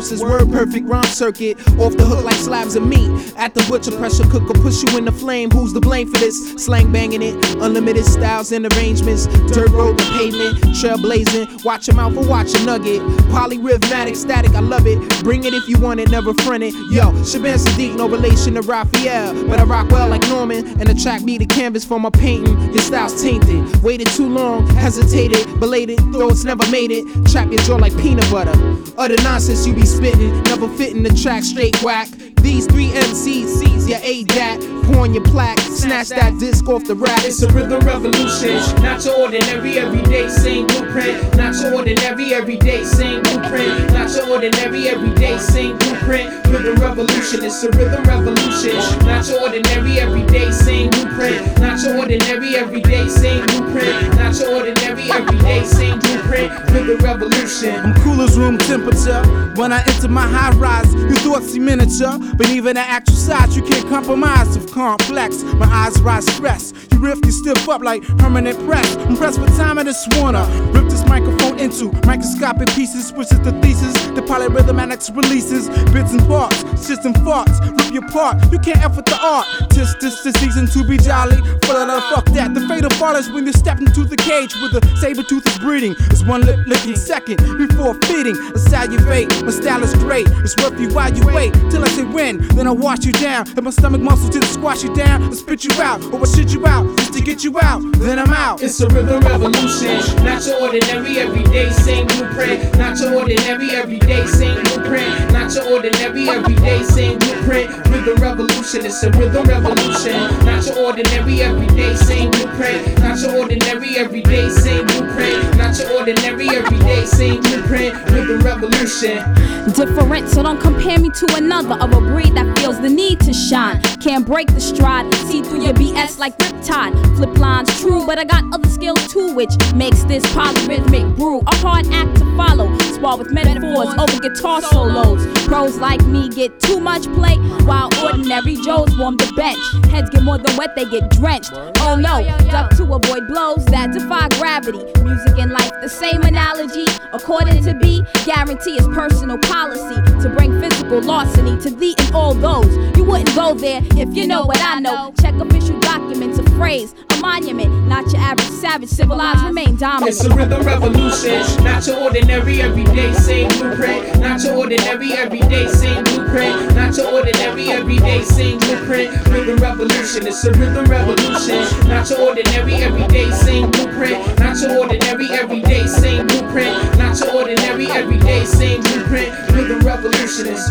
verses, word perfect rhyme circuit. Off the hook like slabs of meat. At the butcher, pressure cooker, push you in the flame. Who's to blame for this? Slang banging it, unlimited styles and arrangements. Dirt road to pavement, trailblazing. Watch your mouth or watch a nugget. Polyrhythmatic, static, I love it. Bring it if you want it, never front it. Yo, Shaban Sadiq, no relation to Raphael, but I rock well like Norman. And the track be the canvas for my painting. Your style's tainted. Waited too long, hesitated, belated, though it's never made it. Trap your jaw like peanut butter. Other nonsense you be spitting, never fitting the track straight whack. These three MCs seize your A-dat, pour on your plaque, snatch that disc off the rack. It's a rhythm revolution, not your ordinary everyday same blueprint. Not your ordinary everyday same blueprint. Not your ordinary everyday same blueprint. Rhythm revolution, it's a rhythm revolution. Not your ordinary everyday same blueprint. Not your ordinary everyday same blueprint. Not your ordinary everyday same blueprint. Rhythm revolution. I'm cool as room temperature. When I enter my high rise, your thoughts see miniature. But even the actual size, you can't compromise with complex. My eyes rise stress. You riff, you stiff up like permanent press. I'm pressed for time, I just wanna rip this microphone into microscopic pieces, which is the thesis. The polyrhythmatics releases bits and parts, system farts, rip your part. You can't F with the art. This the season to be jolly. Fuck that. The fatal fall is when you step into the cage with the saber tooth is breeding. It's one lip licking second before feeding. I salivate, my style is great. It's worth you while you wait till I say when. Then I wash you down. Hit my stomach muscles till I squash you down. I spit you out, or I shit you out just to get you out. Then I'm out. It's a rhythm revolution. Not your ordinary everyday same blueprint. Not your ordinary everyday same blueprint. Not your ordinary everyday same blueprint. Rhythm revolution. It's a rhythm revolution. Not your ordinary everyday same blueprint. Not your ordinary everyday same blueprint. Not your ordinary everyday same blueprint. Rhythm revolution. Different, so don't compare me to another of a breed that feels the need to shine. Can't break the stride, see through your BS like Riptide. Flip lines true, but I got other skills too, which makes this polyrhythmic brew a hard act to follow. Spar with metaphors over guitar solos. Pros like me get too much play, while ordinary Joes warm the bench. Heads get more than wet, they get drenched. Oh no, duck to avoid blows that defy gravity. Music and life, the same analogy. According to B, guarantee is personal policy to bring physical larceny to thee and all those. You wouldn't go there if you know what I know. Check official documents, a phrase, a monument. Not your average savage, civilized, remain dominant. It's a rhythm revolution, not your ordinary everyday same blueprint. Not your ordinary everyday same blueprint. Not your ordinary everyday same blueprint. Rhythm revolution, it's a rhythm revolution. Not your ordinary everyday same blueprint. Not your ordinary everyday same blueprint. Not your ordinary everyday same blueprint. Rhythm revolution is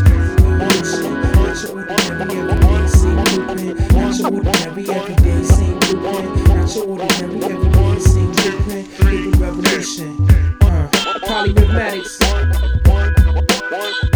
not your ordinary everyday same blueprint. Not your ordinary everyday same blueprint. Not your ordinary everyday same blueprint. Rhythm revolution. Polyrhythmatics.